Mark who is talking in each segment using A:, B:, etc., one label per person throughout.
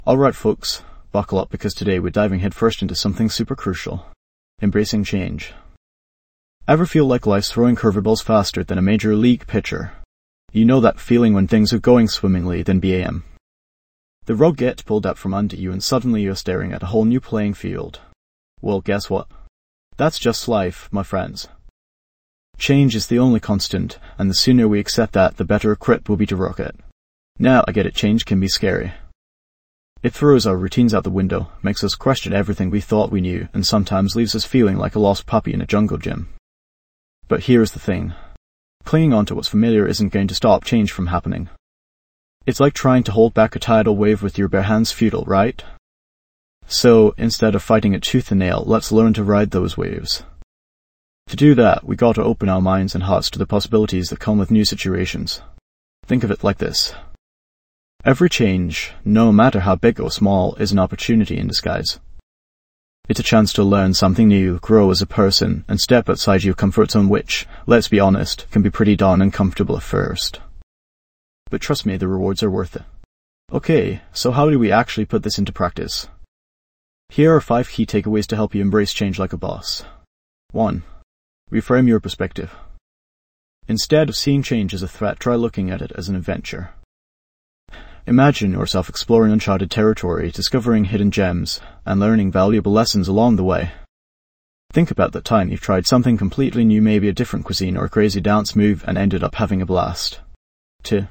A: Alright folks, buckle up because today we're diving headfirst into something super crucial. Embracing change. Ever feel like life's throwing curveballs faster than a major league pitcher? You know that feeling when things are going swimmingly, then BAM. The rug gets pulled out from under you and suddenly you're staring at a whole new playing field. Well, guess what? That's just life, my friends. Change is the only constant, and the sooner we accept that, the better equipped we'll be to rock it. Now, I get it, change can be scary. It throws our routines out the window, makes us question everything we thought we knew, and sometimes leaves us feeling like a lost puppy in a jungle gym. But here's the thing. Clinging on to what's familiar isn't going to stop change from happening. It's like trying to hold back a tidal wave with your bare hands, futile, right? So, instead of fighting it tooth and nail, let's learn to ride those waves. To do that, we gotta open our minds and hearts to the possibilities that come with new situations. Think of it like this. Every change, no matter how big or small, is an opportunity in disguise. It's a chance to learn something new, grow as a person, and step outside your comfort zone which, let's be honest, can be pretty darn uncomfortable at first. But trust me, the rewards are worth it. Okay, so how do we actually put this into practice? Here are 5 key takeaways to help you embrace change like a boss. 1. Reframe your perspective. Instead of seeing change as a threat, try looking at it as an adventure. Imagine yourself exploring uncharted territory, discovering hidden gems, and learning valuable lessons along the way. Think about that time you've tried something completely new, maybe a different cuisine or a crazy dance move, and ended up having a blast. 2.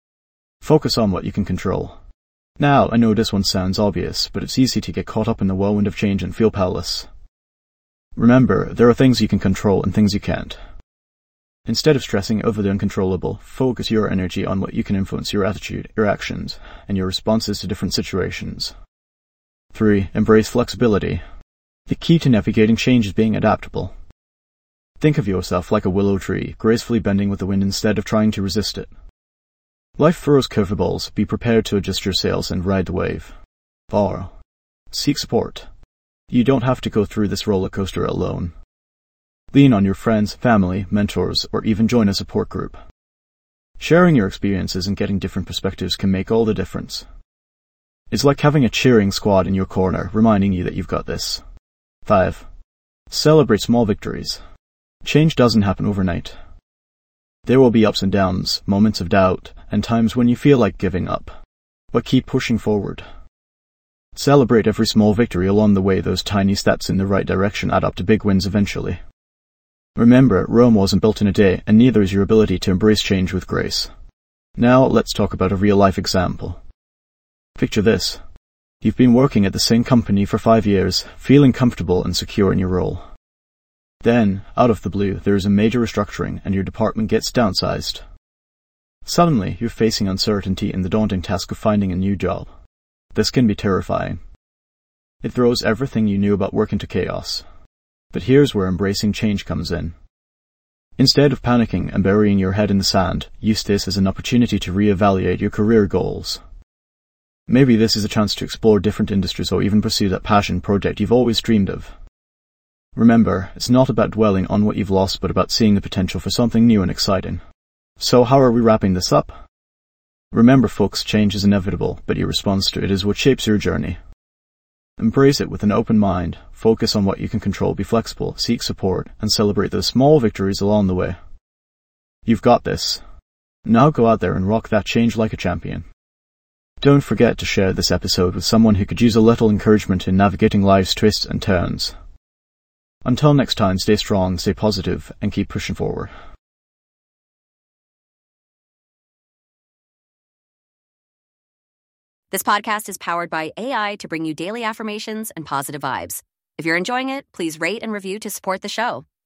A: Focus on what you can control. Now, I know this one sounds obvious, but it's easy to get caught up in the whirlwind of change and feel powerless. Remember, there are things you can control and things you can't. Instead of stressing over the uncontrollable, focus your energy on what you can influence: your attitude, your actions, and your responses to different situations. 3. Embrace flexibility. The key to navigating change is being adaptable. Think of yourself like a willow tree, gracefully bending with the wind instead of trying to resist it. Life throws curveballs, be prepared to adjust your sails and ride the wave. 4. Seek support. You don't have to go through this roller coaster alone. Lean on your friends, family, mentors, or even join a support group. Sharing your experiences and getting different perspectives can make all the difference. It's like having a cheering squad in your corner, reminding you that you've got this. 5. Celebrate small victories. Change doesn't happen overnight. There will be ups and downs, moments of doubt, and times when you feel like giving up. But keep pushing forward. Celebrate every small victory along the way. Those tiny steps in the right direction add up to big wins eventually. Remember, Rome wasn't built in a day, and neither is your ability to embrace change with grace. Now, let's talk about a real-life example. Picture this. You've been working at the same company for 5 years, feeling comfortable and secure in your role. Then, out of the blue, there is a major restructuring, and your department gets downsized. Suddenly, you're facing uncertainty and the daunting task of finding a new job. This can be terrifying. It throws everything you knew about work into chaos. But here's where embracing change comes in. Instead of panicking and burying your head in the sand, use this as an opportunity to reevaluate your career goals. Maybe this is a chance to explore different industries or even pursue that passion project you've always dreamed of. Remember, it's not about dwelling on what you've lost, but about seeing the potential for something new and exciting. So how are we wrapping this up? Remember folks, change is inevitable, but your response to it is what shapes your journey. Embrace it with an open mind, focus on what you can control, be flexible, seek support, and celebrate those small victories along the way. You've got this. Now go out there and rock that change like a champion. Don't forget to share this episode with someone who could use a little encouragement in navigating life's twists and turns. Until next time, stay strong, stay positive, and keep pushing forward.
B: This podcast is powered by AI to bring you daily affirmations and positive vibes. If you're enjoying it, please rate and review to support the show.